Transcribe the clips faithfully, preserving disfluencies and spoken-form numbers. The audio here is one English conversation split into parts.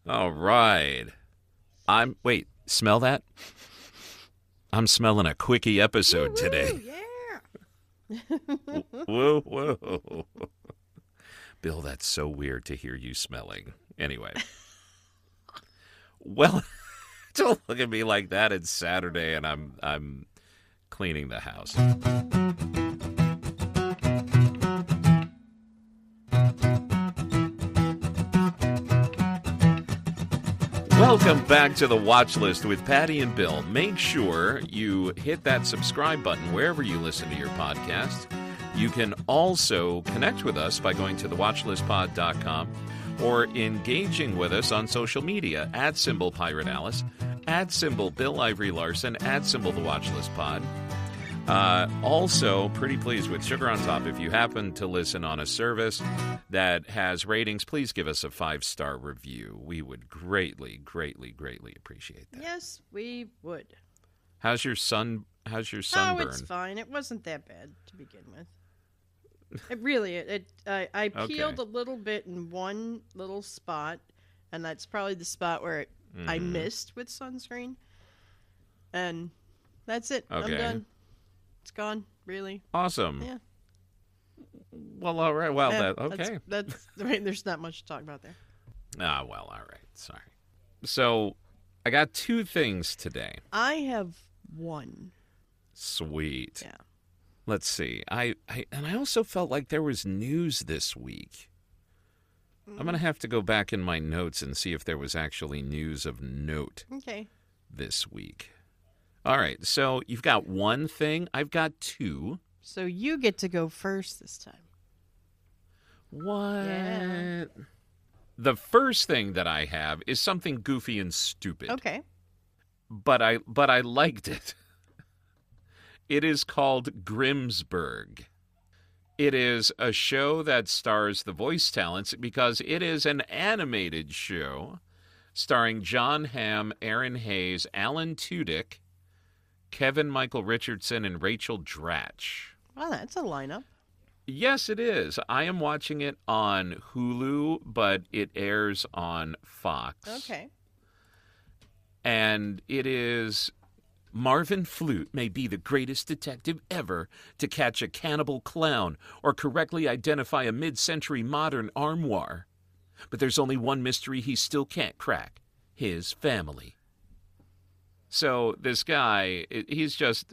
All right. I'm, wait, smell that? I'm smelling a quickie episode Woo-hoo, today. Yeah. Whoa, whoa. Bill, that's so weird to hear you smelling. Anyway. Well, don't look at me like that. It's Saturday and I'm I'm cleaning the house. Welcome back to the Watch List with Patty and Bill. Make sure you hit that subscribe button wherever you listen to your podcast. You can also connect with us by going to the watch list pod dot com or engaging with us on social media at symbol Pirate Alice, at symbol Bill Ivory Larson, at symbol the Watchlist Pod. Uh, also, pretty pleased with Sugar on Top. If you happen to listen on a service that has ratings, please give us a five-star review. We would greatly, greatly, greatly appreciate that. Yes, we would. How's your sun? How's your sunburn? Oh, it's fine. It wasn't that bad to begin with. It really, it. it I, I peeled Okay. a little bit in one little spot, and that's probably the spot where it, Mhm. I missed with sunscreen. And that's it. Okay. I'm done. It's gone. Really. Awesome. Yeah. Well, all right. Well, Yeah, that okay. That's, that's right. There's not much to talk about there. Ah, well, all right. Sorry. So, I got two things today. I have one. Sweet. Yeah. Let's see. I, I and I also felt like there was news this week. I'm going to have to go back in my notes and see if there was actually news of note Okay. this week. All right. So, you've got one thing. I've got two. So you get to go first this time. What? Yeah. The first thing that I have is something goofy and stupid. Okay. But I but I liked it. It is called Grimsburg. It is a show that stars the voice talents because it is an animated show starring John Hamm, Aaron Hayes, Alan Tudyk, Kevin Michael Richardson, and Rachel Dratch. Well, that's a lineup. Yes, it is. I am watching it on Hulu, but it airs on Fox. Okay. And it is Marvin Flute may be the greatest detective ever to catch a cannibal clown or correctly identify a mid-century modern armoire. But there's only one mystery he still can't crack: his family. So this guy, he's just...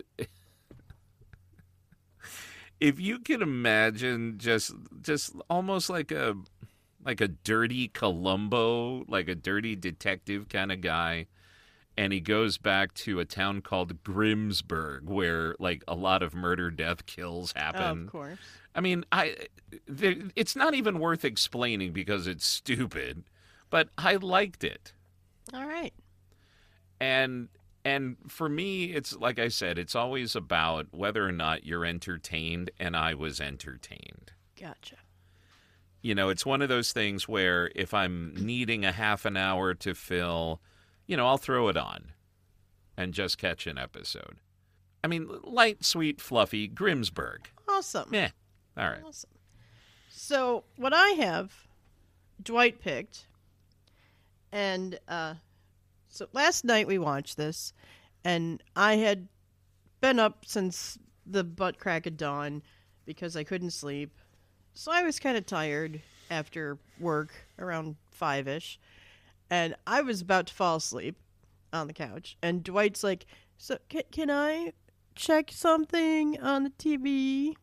If you can imagine just just almost like a like a dirty Columbo, like a dirty detective kind of guy, and he goes back to a town called Grimsburg where like a lot of murder, death, kills happen. Of course. I mean, I there, it's not even worth explaining because it's stupid, but I liked it. All right. And And for me, it's like I said, it's always about whether or not you're entertained, and I was entertained. Gotcha. You know, it's one of those things where if I'm needing a half an hour to fill, you know, I'll throw it on and just catch an episode. I mean, light, sweet, fluffy, Grimsburg. Awesome. Yeah. All right. Awesome. So what I have, Dwight picked, and uh, so last night we watched this, and I had been up since the butt crack of dawn because I couldn't sleep. So I was kind of tired after work around five-ish, and I was about to fall asleep on the couch. And Dwight's like, so can, can I check something on the T V?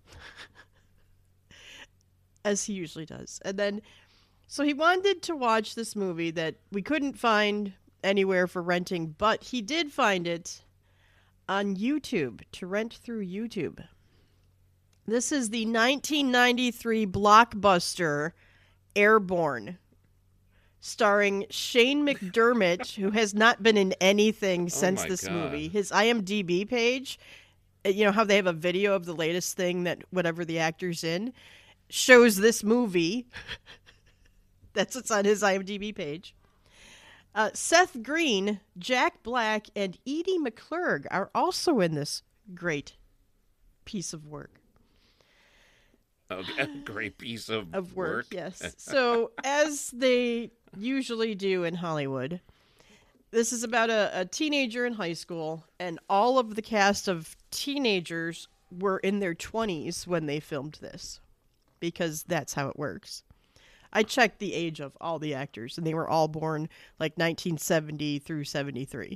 As he usually does. And then, so he wanted to watch this movie that we couldn't find anywhere for renting, but he did find it on YouTube, to rent through YouTube. This is the nineteen ninety-three blockbuster Airborne, starring Shane McDermott, who has not been in anything since my this God. movie. His I M D B page, uh, you know how they have a video of the latest thing that whatever the actor's in, shows this movie. That's what's on his I M D B page. Uh, Seth Green, Jack Black, and Edie McClurg are also in this great piece of work. Okay, great piece of, of work, work. Yes. So, as they usually do in Hollywood, this is about a, a teenager in high school, and all of the cast of teenagers were in their twenties when they filmed this, because that's how it works. I checked the age of all the actors, and they were all born like nineteen seventy through seventy-three.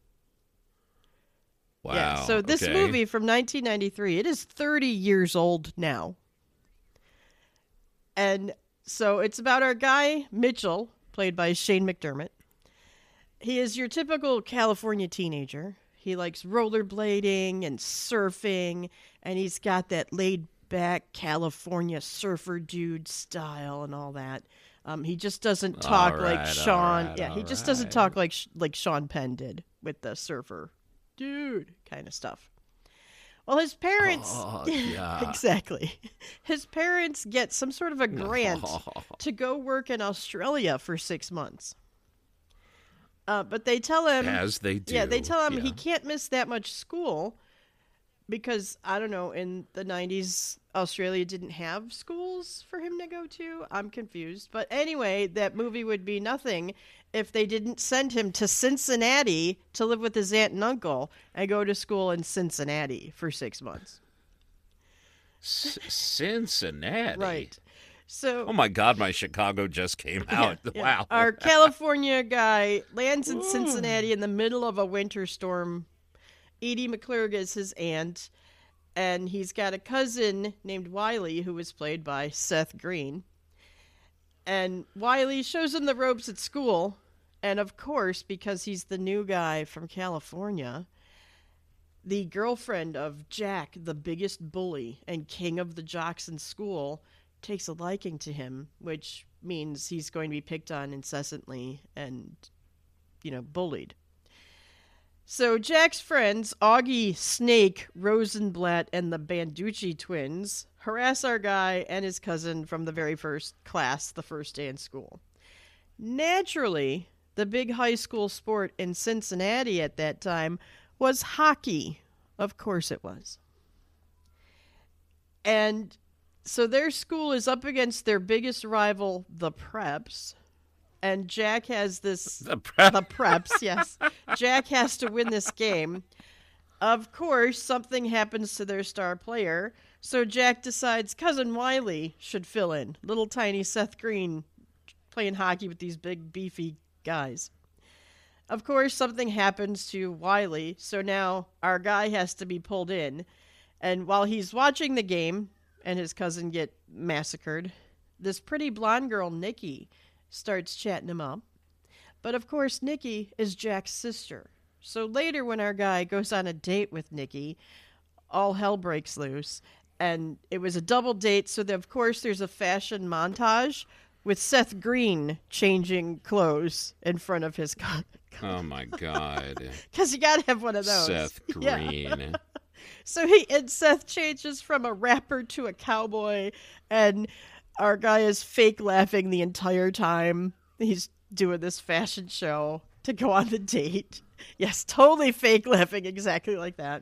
Wow. Yeah, so this okay. movie from nineteen ninety-three, it is thirty years old now. And so it's about our guy, Mitchell, played by Shane McDermott. He is your typical California teenager. He likes rollerblading and surfing, and he's got that laid-back California surfer dude style and all that. Um, he just doesn't talk All right, like Sean. all right, yeah, he all just doesn't right. talk like like Sean Penn did with the surfer dude kind of stuff. Well, his parents Oh, yeah. exactly. His parents get some sort of a grant No. to go work in Australia for six months. Uh, but they tell him, As they do. yeah, they tell him Yeah. he can't miss that much school because, I don't know, in the nineties, Australia didn't have schools for him to go to. I'm confused. But anyway, that movie would be nothing if they didn't send him to Cincinnati to live with his aunt and uncle and go to school in Cincinnati for six months. C- Cincinnati. Right. So, Oh my God, my Chicago just came out. yeah, Wow. our California guy lands in Cincinnati in the middle of a winter storm. Edie McClurg is his aunt, and he's got a cousin named Wiley who was played by Seth Green. And Wiley shows him the ropes at school, and of course, because he's the new guy from California, the girlfriend of Jack, the biggest bully and king of the jocks in school, takes a liking to him, which means he's going to be picked on incessantly and, you know, bullied. So Jack's friends, Augie, Snake, Rosenblatt, and the Banducci twins, harass our guy and his cousin from the very first class, the first day in school. Naturally, the big high school sport in Cincinnati at that time was hockey. Of course it was. And so their school is up against their biggest rival, the Preps. And Jack has this... The prep. The Preps, yes. Jack has to win this game. Of course, something happens to their star player, so Jack decides Cousin Wiley should fill in. Little tiny Seth Green playing hockey with these big, beefy guys. Of course, something happens to Wiley, so now our guy has to be pulled in. And while he's watching the game and his cousin get massacred, this pretty blonde girl, Nikki, starts chatting him up. But of course, Nikki is Jack's sister. So later when our guy goes on a date with Nikki, all hell breaks loose. And it was a double date, so that of course there's a fashion montage with Seth Green changing clothes in front of his cousin. Oh my God. Because you gotta have one of those. Seth Yeah. Green. So he and Seth changes from a rapper to a cowboy, and our guy is fake laughing the entire time. He's doing this fashion show to go on the date. Yes, totally fake laughing, exactly like that.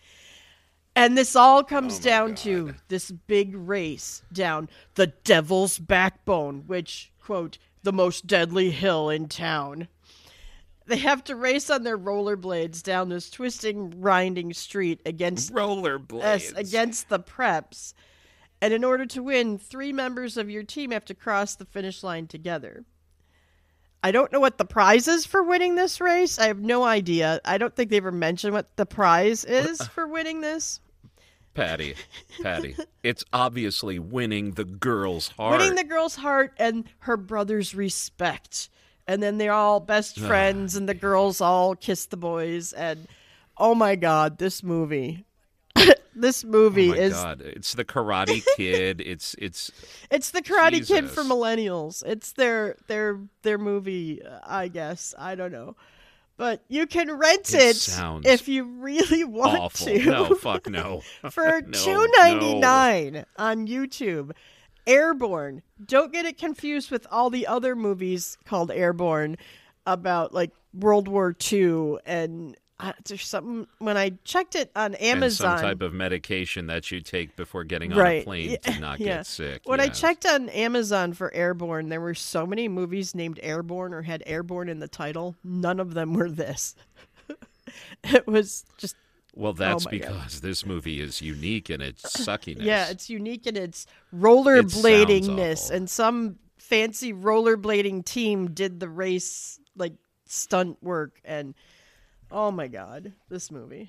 And this all comes Oh my down God. to this big race down the Devil's Backbone, which, quote, the most deadly hill in town. They have to race on their rollerblades down this twisting, grinding street against Rollerblades. Yes, against the Preps. And in order to win, three members of your team have to cross the finish line together. I don't know what the prize is for winning this race. I have no idea. I don't think they ever mentioned what the prize is for winning this. Patty, Patty, it's obviously winning the girl's heart. Winning the girl's heart and her brother's respect. And then they're all best friends, and the girls all kiss the boys. And oh my God, this movie. This movie oh my is God. It's the Karate Kid. It's it's It's the Karate Kid Jesus. for millennials. It's their their their movie, uh, I guess. I don't know. But you can rent It it, sounds if you really want awful. to. No, fuck no. For No, two ninety-nine on YouTube. Airborne. Don't get it confused with all the other movies called Airborne about like World War Two and I, there's something when I checked it on And Amazon. some type of medication that you take before getting on Right. a plane Yeah. to not Yeah. get sick. When I yes. checked on Amazon for Airborne, there were so many movies named Airborne or had Airborne in the title. None of them were this. It was just Well, that's Oh my because this movie is unique in its suckiness. yeah, it's unique in its sounds rollerbladingness, awful. and some fancy rollerblading team did the race like stunt work, and oh my god, this movie.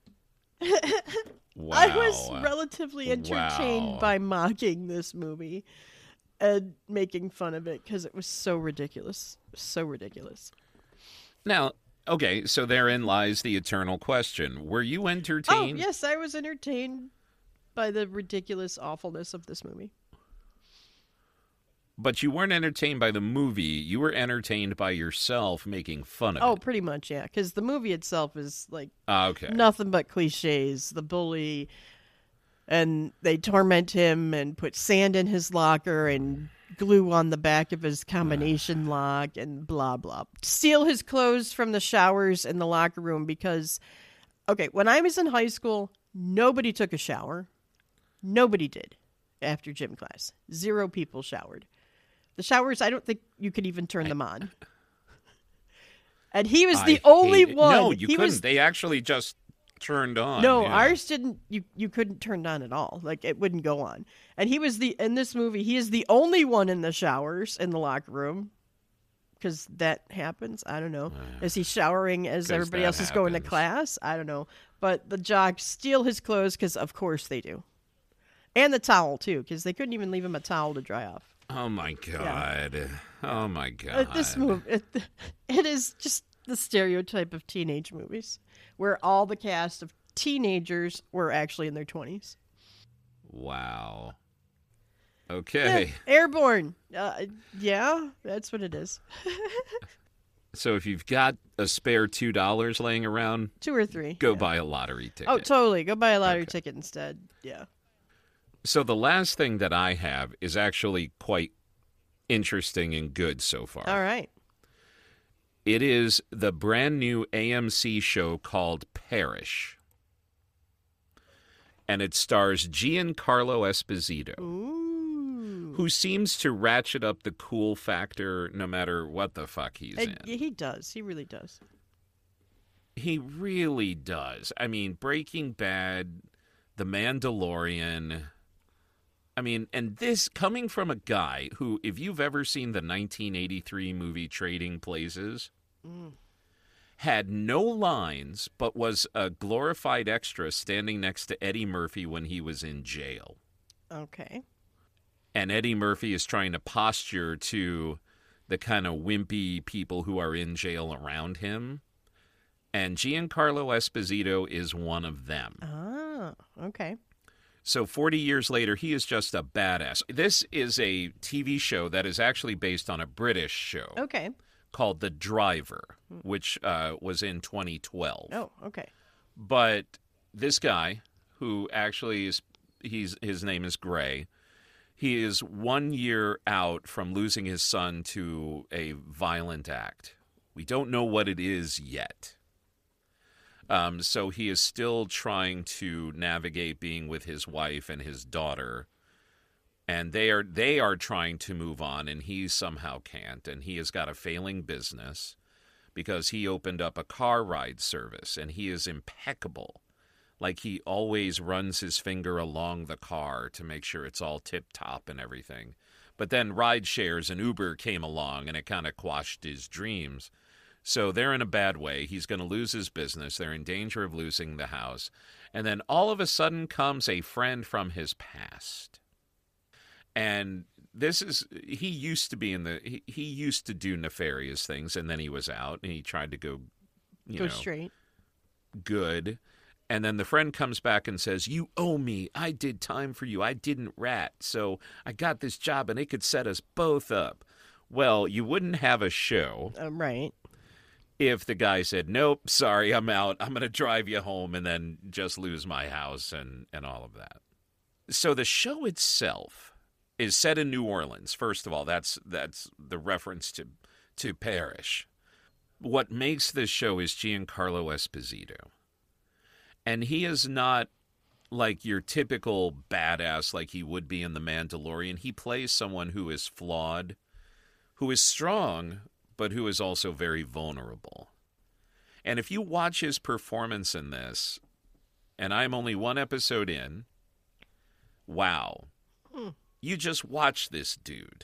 Wow. I was relatively entertained Wow. by mocking this movie and making fun of it because it was so ridiculous, so ridiculous. Now, okay, so therein lies the eternal question. Were you Oh entertained? yes, I was entertained by the ridiculous awfulness of this movie. But you weren't entertained by the movie. You were entertained by yourself making fun of Oh, it. pretty much, yeah. Because the movie itself is like Ah, okay. nothing but cliches. The bully, and they torment him and put sand in his locker and glue on the back of his combination lock and blah, blah. Steal his clothes from the showers in the locker room because, okay, when I was in high school, nobody took a shower. Nobody did after gym class. Zero people showered. The showers, I don't think you could even turn them on. And he was the I only hate it. one. No, you he couldn't. was They actually just turned on. no, yeah. ours didn't. You you couldn't turn it on at all. Like it wouldn't go on. And he was the in this movie. He is the only one in the showers in the locker room because that happens. I don't know. Is he showering as 'Cause everybody that else is going to happens. class? I don't know. But the jocks steal his clothes because of course they do, and the towel too because they couldn't even leave him a towel to dry off. Oh, my God. Oh, my Uh, God. this movie, it, it is just the stereotype of teenage movies, where all the cast of teenagers were actually in their twenties. Wow. Yeah, Okay. Airborne. Uh, yeah, that's what it is. So if you've got a spare two dollars laying around, Two or three. go yeah. buy a lottery ticket. Oh, totally. Go buy a lottery Okay. ticket instead. Yeah. So the last thing that I have is actually quite interesting and good so far. All right. It is the brand new A M C show called Parish. And it stars Giancarlo Esposito, Ooh. who seems to ratchet up the cool factor no matter what the fuck he's And in. he does. He really does. He really does. I mean, Breaking Bad, The Mandalorian. I mean, and this coming from a guy who, if you've ever seen the nineteen eighty-three movie Trading Places, Mm. had no lines but was a glorified extra standing next to Eddie Murphy when he was in jail. Okay. And Eddie Murphy is trying to posture to the kind of wimpy people who are in jail around him. And Giancarlo Esposito is one of them. Ah, okay. So forty years later, he is just a badass. This is a T V show that is actually based on a British show Okay. called The Driver, which uh, was in twenty twelve. Oh, okay. But this guy, who actually is, he's his name is Gray, he is one year out from losing his son to a violent act. We don't know what it is yet. Um, so he is still trying to navigate being with his wife and his daughter, and they are they are trying to move on, and he somehow can't. And he has got a failing business because he opened up a car ride service, and he is impeccable. Like he always runs his finger along the car to make sure it's all tip top and everything. But then ride shares and Uber came along, and it kind of quashed his dreams. So they're in a bad way. He's going to lose his business. They're in danger of losing the house. And then all of a sudden comes a friend from his past. And this is, he used to be in the, he, he used to do nefarious things, and then he was out, and he tried to go, you Go know, straight. good. And then the friend comes back and says, you owe me. I did time for you. I didn't rat. So I got this job, and it could set us both up. Well, you wouldn't have a show Um, right. if the guy said, nope, sorry, I'm out. I'm going to drive you home and then just lose my house and, and all of that. So the show itself is set in New Orleans. First of all, that's that's the reference to, to Parish. what makes this show is Giancarlo Esposito. And he is not like your typical badass like he would be in The Mandalorian. He plays someone who is flawed, who is strong, but who is also very vulnerable. And if you watch his performance in this, and I'm only one episode in, wow. Hmm. You just watch this dude.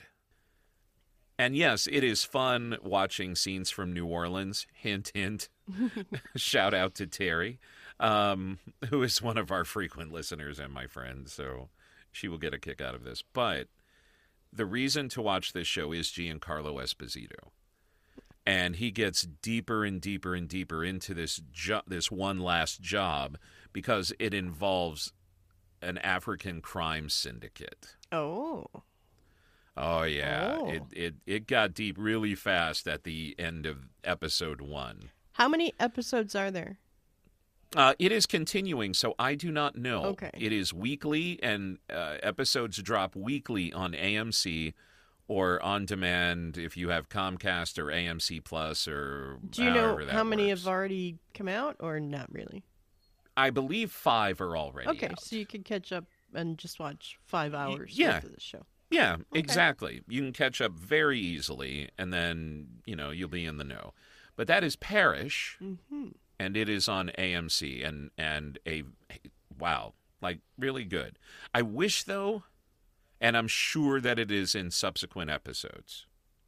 And yes, it is fun watching scenes from New Orleans. Hint, hint. Shout out to Terry, um, who is one of our frequent listeners and my friend, so she will get a kick out of this. But the reason to watch this show is Giancarlo Esposito. And he gets deeper and deeper and deeper into this jo- this one last job because it involves an African crime syndicate. Oh. Oh, yeah. Oh. It, it, it got deep really fast at the end of episode one. How many episodes are there? Uh, it is continuing, so I do not know. Okay. It is weekly, and uh, episodes drop weekly on A M C or on demand if you have Comcast or A M C Plus or Do you know that how many works. have already come out or not really? I believe five are already Okay, out. so you can catch up and just watch five hours yeah. worth of the show. Yeah, Okay. exactly. You can catch up very easily, and then, you know, you'll be in the know. But that is Parish, Mm-hmm. and it is on A M C, and, and a, wow, like, really good. I wish, though, and I'm sure that it is in subsequent episodes,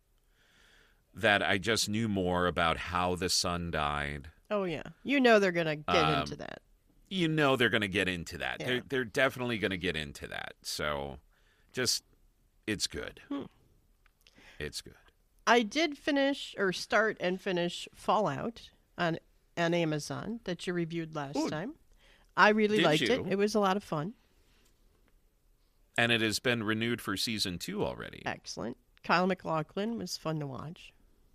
that I just knew more about how the son died. Oh, yeah. You know they're going to get Um, into that. You know they're going to get into that. Yeah. They're, they're definitely going to get into that. So, just, it's good. Hmm. It's good. I did finish or start and finish Fallout on on Amazon that you reviewed last Ooh. time. I really Did liked you? it. It was a lot of fun. And it has been renewed for season two already. Excellent. Kyle MacLachlan was fun to watch.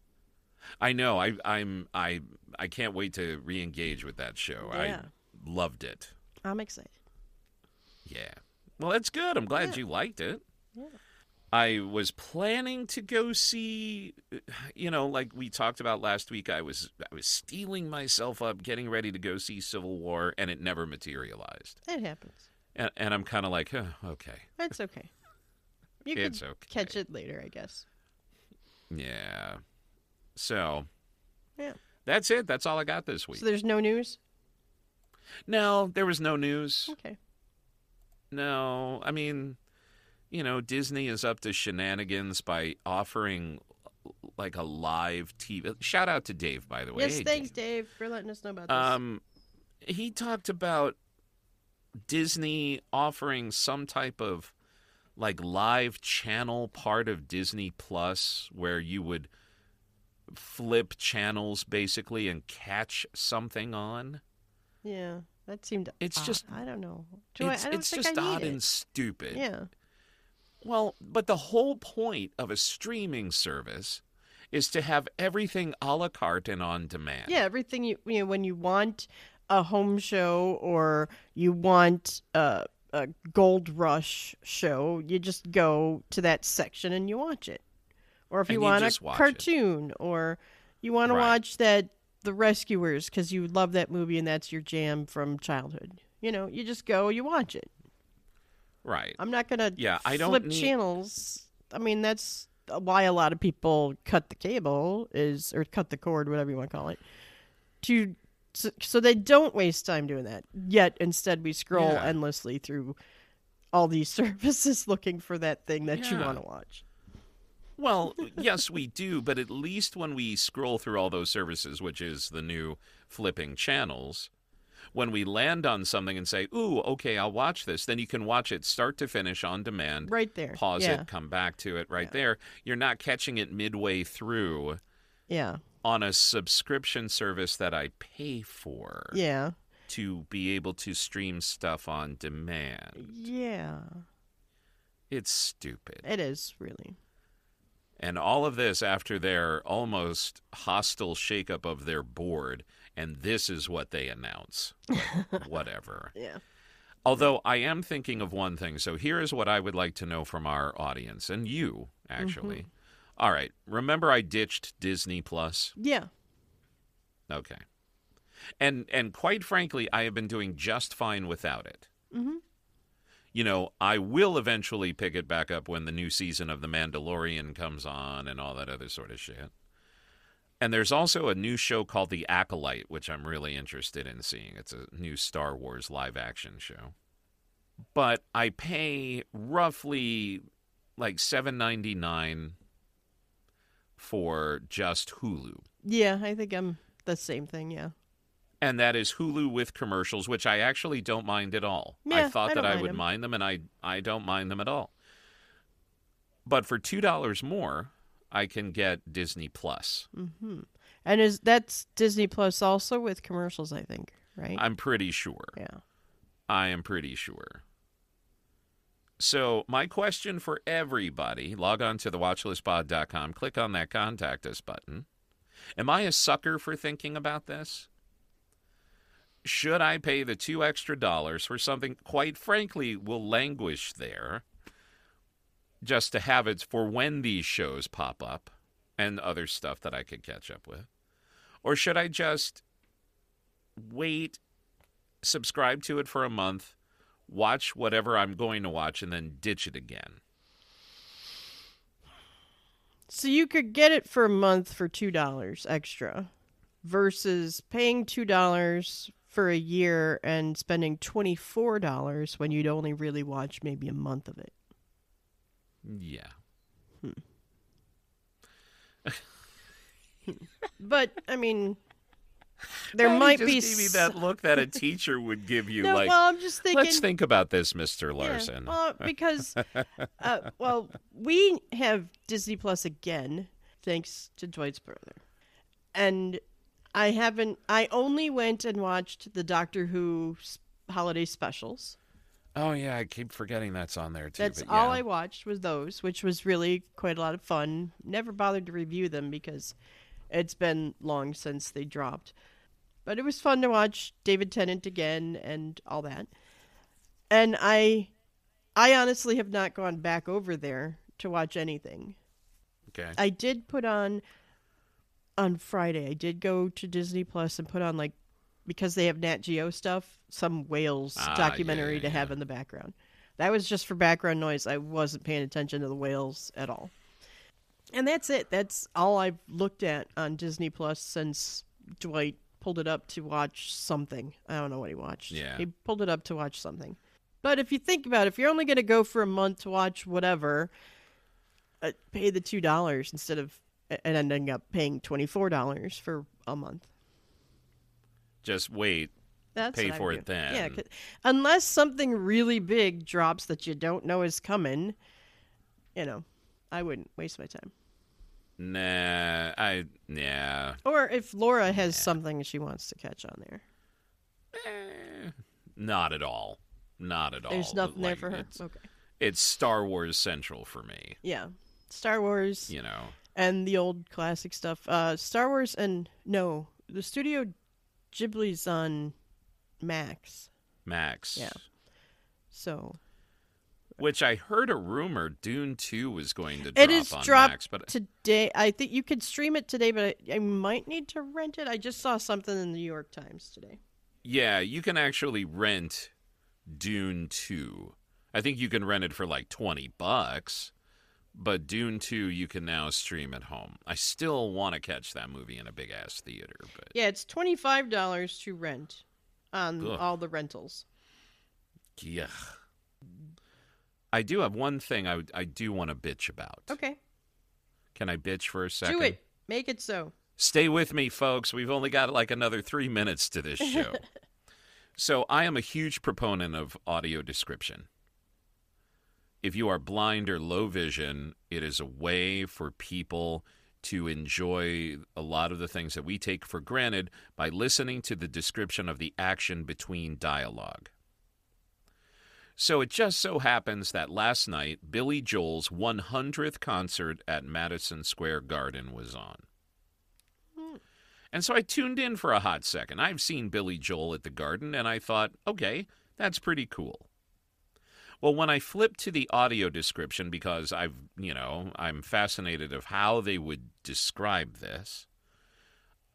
I know. I I'm I I can't wait to re-engage with that show. Yeah. I loved it. I'm excited. Yeah. Well, that's good. I'm glad Yeah. you liked it. Yeah. I was planning to go see, you know, like we talked about last week. I was I was steeling myself up, getting ready to go see Civil War, and it never materialized. It happens. And, and I'm kind of like, oh, okay, It's okay. You it's can okay. catch it later, I guess. Yeah. So. Yeah. That's it. That's all I got this week. So there's no news? No, there was no news. Okay. No, I mean, you know, Disney is up to shenanigans by offering like a live T V. Shout out to Dave, by the way. Yes, Hey, thanks, Dave, for letting us know about this. Um, he talked about Disney offering some type of like live channel part of Disney Plus where you would flip channels basically and catch something on. Yeah, that seemed It's odd. just- I don't know. Do I, It's, I don't it's think just I need odd it. and stupid. Yeah. Well, but the whole point of a streaming service is to have everything a la carte and on demand. Yeah, everything you, you know, when you want a home show or you want a, a Gold Rush show, you just go to that section and you watch it. Or if you And you want just a watch it. cartoon or you want to Right. watch that The Rescuers because you love that movie and that's your jam from childhood. You know, you just go, you watch it. Right. I'm not going to Yeah, I don't flip need- channels. I mean, that's why a lot of people cut the cable is, or cut the cord, whatever you want to call it, to so, so they don't waste time doing that. Yet instead we scroll Yeah. endlessly through all these services looking for that thing that you Yeah. want to watch. Well, yes, we do, but at least when we scroll through all those services, which is the new flipping channels, when we land on something and say, ooh, okay, I'll watch this, then you can watch it start to finish on demand. Right there. Pause yeah. it, come back to it right Yeah. there. You're not catching it midway through Yeah. on a subscription service that I pay for Yeah. to be able to stream stuff on demand. Yeah. It's stupid. It is, really. And all of this after their almost hostile shakeup of their board, and this is what they announce. But whatever. Yeah. Although I am thinking of one thing. So here is what I would like to know from our audience, and you, actually. Mm-hmm. All right. Remember I ditched Disney Plus? Yeah. Okay. And and quite frankly, I have been doing just fine without it. Mm-hmm. You know, I will eventually pick it back up when the new season of The Mandalorian comes on and all that other sort of shit. And there's also a new show called The Acolyte, which I'm really interested in seeing. It's a new Star Wars live-action show. But I pay roughly like seven ninety-nine for just Hulu. Yeah, I think I'm the same thing, yeah. And that is Hulu with commercials, which I actually don't mind at all. Yeah, I thought I that don't I mind would them. mind them, and I, I don't mind them at all. But for two dollars more, I can get Disney Plus. Mm-hmm. And is that's Disney Plus also with commercials, I think, right? I'm pretty sure. Yeah. I am pretty sure. So my question for everybody, log on to the watchlist pod dot com, click on that Contact Us button. Am I a sucker for thinking about this? Should I pay the two extra dollars for something, quite frankly, will languish there, just to have it for when these shows pop up and other stuff that I could catch up with? Or should I just wait, subscribe to it for a month, watch whatever I'm going to watch, and then ditch it again? So you could get it for a month for two dollars extra versus paying two dollars for a year and spending twenty-four dollars when you'd only really watch maybe a month of it. Yeah. Hmm. But, I mean, there Patty might just be... gave me s- that look that a teacher would give you, no, like, well, I'm just thinking... let's think about this, Mister Yeah, Larson. well, because, uh, well, we have Disney Plus again, thanks to Dwight's brother. And I haven't, I only went and watched the Doctor Who s- holiday specials. Oh, yeah, I keep forgetting that's on there, too. That's but all yeah. I watched was those, which was really quite a lot of fun. Never bothered to review them because it's been long since they dropped. But it was fun to watch David Tennant again and all that. And I I honestly have not gone back over there to watch anything. Okay. I did put on on Friday. I did go to Disney Plus and put on, like, because they have Nat Geo stuff, some whales Ah, documentary yeah, to have yeah. in the background. That was just for background noise. I wasn't paying attention to the whales at all. And that's it. That's all I've looked at on Disney Plus since Dwight pulled it up to watch something. I don't know what he watched. Yeah. He pulled it up to watch something. But if you think about it, if you're only going to go for a month to watch whatever, uh, pay the two dollars instead of and ending up paying twenty-four dollars for a month. Just wait. That's Pay what I for would it do. then. Yeah, 'cause- unless something really big drops that you don't know is coming, you know, I wouldn't waste my time. Nah, I, yeah. Or if Laura has something she wants to catch on there. Eh, not at all. Not at all. There's nothing there Like, for her? It's, Okay. it's Star Wars Central for me, Yeah. Star Wars you know. and the old classic stuff. Uh, Star Wars and, no, the Studio Ghibli's on Max. Max. Yeah. So Which I heard a rumor Dune two was going to drop it is on dropped Max, but today. I think you could stream it today, but I, I might need to rent it. I just saw something in the New York Times today. yeah, you can actually rent Dune two. I think you can rent it for like twenty bucks, but Dune two you can now stream at home. I still want to catch that movie in a big ass theater, but Yeah, it's twenty-five dollars to rent on Ugh. all the rentals. yeah. I do have one thing I, I do want to bitch about. Okay. Can I bitch for a second? Do it. Make it so. Stay with me, folks. We've only got like another three minutes to this show. So I am a huge proponent of audio description. If you are blind or low vision, it is a way for people to enjoy a lot of the things that we take for granted by listening to the description of the action between dialogue. So it just so happens that last night, Billy Joel's one hundredth concert at Madison Square Garden was on. And so I tuned in for a hot second. I've seen Billy Joel at the Garden, and I thought, okay, that's pretty cool. Well, when I flipped to the audio description, because I've, you know, I'm fascinated of how they would describe this,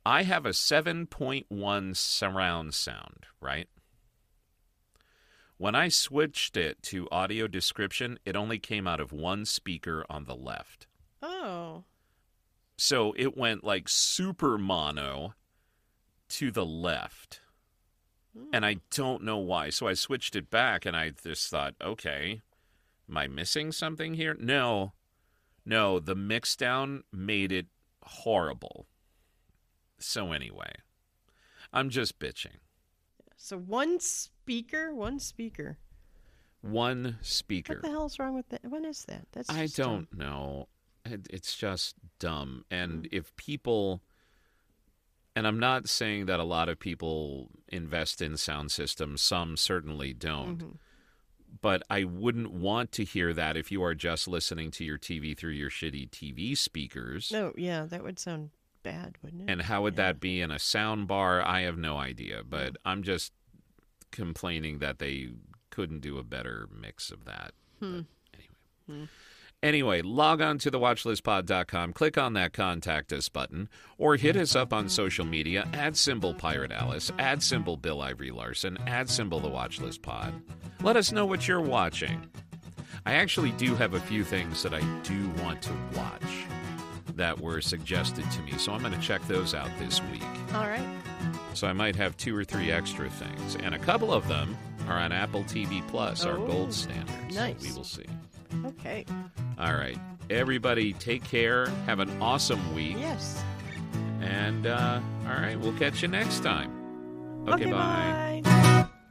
I have a seven point one surround sound, right? When I switched it to audio description, it only came out of one speaker on the left. Oh. So it went like super mono to the left. Mm. And I don't know why. So I switched it back and I just thought, okay, am I missing something here? No. No, the mix down made it horrible. So anyway, I'm just bitching. So one speaker, one speaker. One speaker. What the hell's wrong with that? What is that? That's I just don't dumb. know. It, it's just dumb. And mm. if people, and I'm not saying that a lot of people invest in sound systems, some certainly don't. Mm-hmm. But I wouldn't want to hear that if you are just listening to your T V through your shitty T V speakers. No, yeah, that would sound bad, wouldn't it? And how would yeah. that be in a sound bar? I have no idea, but mm. I'm just complaining that they couldn't do a better mix of that. Hmm. But anyway. Hmm. Anyway, log on to the watch list pod dot com, click on that Contact Us button, or hit us up on social media, add symbol Pirate Alice, add symbol Bill Ivory Larson, add symbol The Watchlist Pod. Let us know what you're watching. I actually do have a few things that I do want to watch that were suggested to me, so I'm going to check those out this week. All right. So I might have two or three extra things, and a couple of them are on Apple T V Plus, our oh, gold standard. Nice. So we will see. Okay. All right. Everybody, take care. Have an awesome week. Yes. And, uh, all right, we'll catch you next time. Okay, okay bye. bye.